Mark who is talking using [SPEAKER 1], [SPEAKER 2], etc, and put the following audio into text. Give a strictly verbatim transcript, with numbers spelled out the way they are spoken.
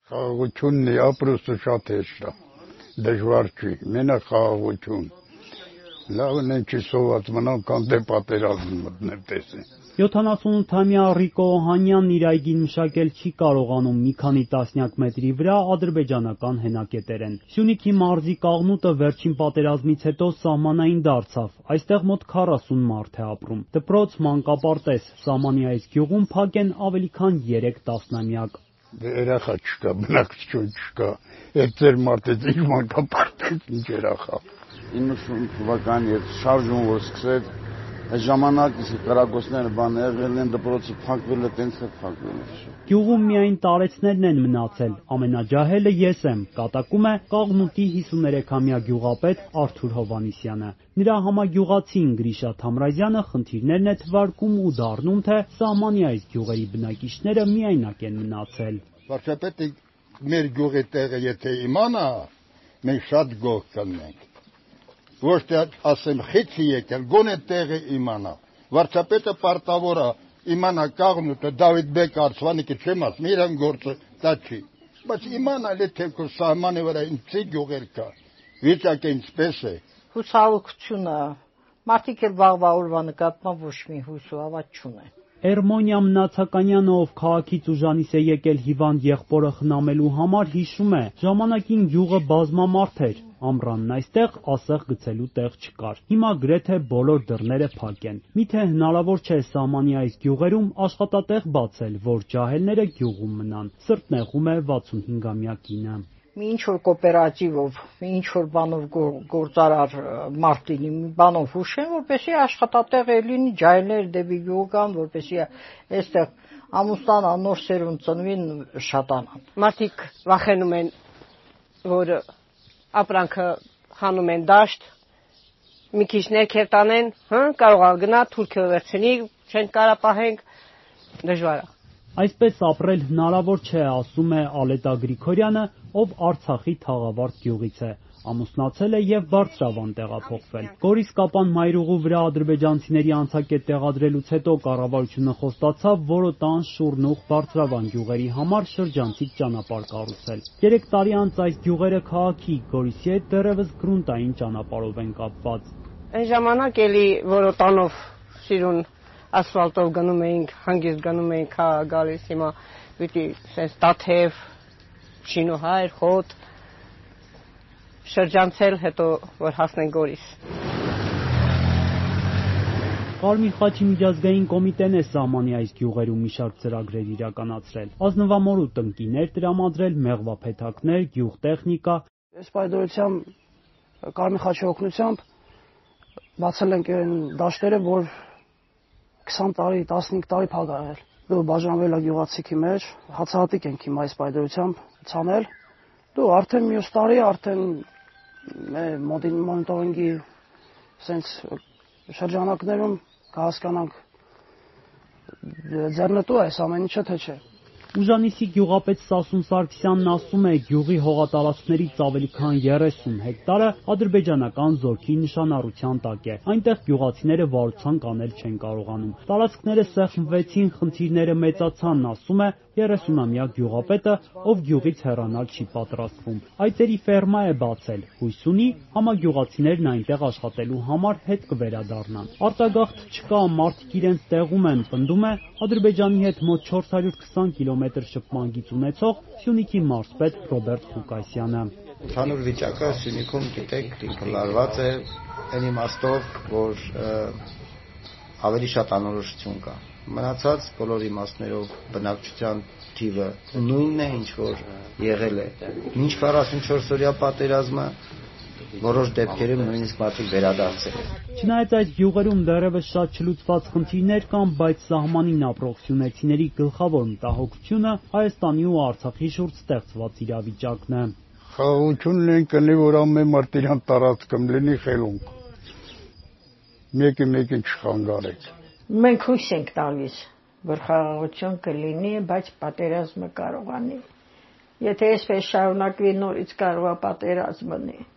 [SPEAKER 1] Խաղաղությունն է, ապրուստը շատ հեշտ է, դժվար չի, մենակ խաղաղություն։ Լավն է չի սոված մնալ, քան դե պատերազմ մտնել տեսին։
[SPEAKER 2] յոթանասունութամյա Ռիկո Օհանյանն իր այգին մշակել չի կարողանում մի քանի տասնյակ մետրի վրա ադրբեջանական հենակետեր են։ Սյունիքի մարզի Կաղնուտը վերջին պատերազմից հետո սահմանային դարձավ, այստեղ մոտ քառասուն մարդ է ապրում։ Դպրոց, մանկապարտեզ, սահմանի այս գյուղում փակ են ավելի քան երեք տասնամյակ։
[SPEAKER 1] Երախա չկա, բնակչություն չկա, այդ ձեր մարդեց իր մանկապարտեզ ինչ երախա։
[SPEAKER 3] իննսուն թվականի այդ շարժումը որ սկսեց, այդ ժամանակ կրակոցները բան եղել են, դպրոցը փակվել է, տենց է փակվել է։
[SPEAKER 2] Գյուղում միայն տարեցներն են մնացել, ամենաջահելը ես եմ, կատակում է Կաղնուտի հիսուներեքամյա գյուղապետ Արթուր Հովհաննիսյանը։ Նրա համագյուղացին Գրիշա Թամրազյանը խնդիրներն է թվարկում ու դառնում, թե սահմանի այս գյուղերի բնակիչները միայնակ են մնացել։
[SPEAKER 1] Վարչապետը մեր գյուղի տեղը եթե իմանա, մենք շատ գոհ կլինենք։ Ոչ թե ասեմ խիցի եկել, գոնե տեղը իմանա։ Վարչապետը պարտավոր է իմանա Կաղնուտը, Դավիթ բեկ Արցվանիկը չեմ ասում, իրեն գործը դա չի։ Բայց իմանալ է թե քո սահմանի վրա ինչ գյուղեր կա, վիճակը ինչպես է։
[SPEAKER 4] Հուսալքությունը, մարդիկ էլ վաղվա օրվա նկատմամբ ոչ մի հույս ու հավատ չունեն։
[SPEAKER 2] Էրմոնիա Մնացականյանը, ով քաղաքից ուժանից է եկել հիվանդ եղբորը խնամելու համար, հիշում է, ժամանակին գյուղը բազմամարդ էր, ամռանն այստեղ ասեղ գցելու տեղ չկար։ Հիմա գրեթե բոլոր դռները փակ են։ Միթե հնարավոր չէ սահմանի այս գյուղերում աշխատատեղ բացել, որ ջահելները գյուղում մնան։ Սրտ նեղում է վաթսունհինգամյա կինը։
[SPEAKER 4] Մի ինչ-որ կոոպերատիվով, մի ինչ-որ բանով գործարար մարդ լինի, մի բանով հուշեն, որպեսզի աշխատատեղ լինի, ջահելներ դեպի գյուղ գան, որպեսզի այստեղ ամուսնանան, նոր սերունդ ծնվին, շատանան։
[SPEAKER 5] Մարդիկ վախենում են, որ ապրանքը հանում են դաշտ, մի քիչ ներքև տանեն, կարող է գնա, թուրքը վերցնի, չեն կարա պահենք, դժվար է։
[SPEAKER 2] Այսպես ապրել հնարավոր չէ, ասում է Ալետա Գրիգորյանը, ով Արցախի Թաղավարտ գյուղից է, ամուսնացել է եւ Բարձրավան տեղափոխվել։ Գորիս Կապան մայրուղու վրա ադրբեջանցիների անցակետ տեղադրելուց հետո կառավարությունը խոստացավ որոտան, Շուռնուղ, Բարձրավան գյուղերի համար շրջանցիկ ճանապարհ կառուցել։ Երեք տարի անց այս գյուղերը քաղաքի Գորիսի հետ դեռևս գրունտային ճանապարհով են կապված։
[SPEAKER 5] Այն ժամանակ էլի որոտանով շիրուն ասֆալտով գնում էինք, հանգիստ գնում էինք գալիս, հիմա պիտի սենց տաթև, շինուհայր, խոտ, շրջանցել, հետո որ հասնենք Գորիս։
[SPEAKER 2] Կարմիր խաչի միջազգային կոմիտեն է սահմանի այս գյուղերում մի շարք ծրագրեր իրականացրել, ազնվամորու տնկիներ տրամադրել, մեղվափեթակներ, գյուղտեխնիկա։
[SPEAKER 6] Այս պայդորությամբ Կարմիր խաչի օգնությամբ բացել ենք այն դաշտերը, որ քսան տարի, տասնհինգ տարի փակ արել։ Դու բաժանվել է գյուղացիքի մեջ, հացահատիկ ենք հիմա այս պայդորությամբ ցանել։ Դու արդեն մյուս տարի արդեն մոնիտորինգի սենց շրջանակներում կհասկանանք ձեռնտու է այս ամեն ինչը թե չէ։
[SPEAKER 2] Ուժանիսի գյուղապետ Սասուն Սարգսյանն ասում է, գյուղի հողատարածքներից ավելի քան երեսուն հեկտարը ադրբեջանական զորքի նշանառության տակ է։ Այնտեղ գյուղացիները վարության կանել չեն կարողանում։ Տարածքները սեղմվեցին, խնդիրները մեծացան, ասում է երեսունամյա գյուղապետը, ով գյուղից հեռանալ չի պատրաստվում։ Այծերի ֆերմա է բացել, հույս ունի համագյուղացիներն այնտեղ աշխատելու համար հետ կվերադառնան։ Արտագաղթ չկա, մարդիկ իրենց տեղում են, պնդում է Ադրբեջանի հետ մոտ չորս հարյուր քսան կիլոմետր շփման գիծ ունեցող Սյունիքի մարզպետ Ռոբերտ Ղուկասյանը։
[SPEAKER 7] Ընդհանուր վիճակը Սյունիքում գիտեք ինքը լարված է այն իմաստով, որ ավելի շատ անորոշություն կա։ Մնացած բոլոր իմաստներով բնակչության թիվը նույնն է, ինչ որ եղել է։ Մինչ քառասունչորս օրյա պատերազմը որոշ դեպքերում նույնիսկ մարդիկ վերադարձել են։
[SPEAKER 2] Չնայած այս գյուղերում դեռևս շատ չլուծված խնդիրներ կան, բայց սահմանին ապրող սյունեցիների գլխավոր մտահոգությունը Հայաստանի ու Արցախի շուրջ ստեղծված իրավիճակն է։
[SPEAKER 1] Խաղաղությունն են կլինի, որ ամեն մարդ իրան տարածքում լինի խելունք։ Մեկը մեկին չխանգարեք։
[SPEAKER 4] Մենք հույս ենք տալիս, որ խաղաղություն կլինի, բայց պատերազմը կարողանի։ Եթե այսպես շարունակվի, նորից կարող է պատերազմ լինի։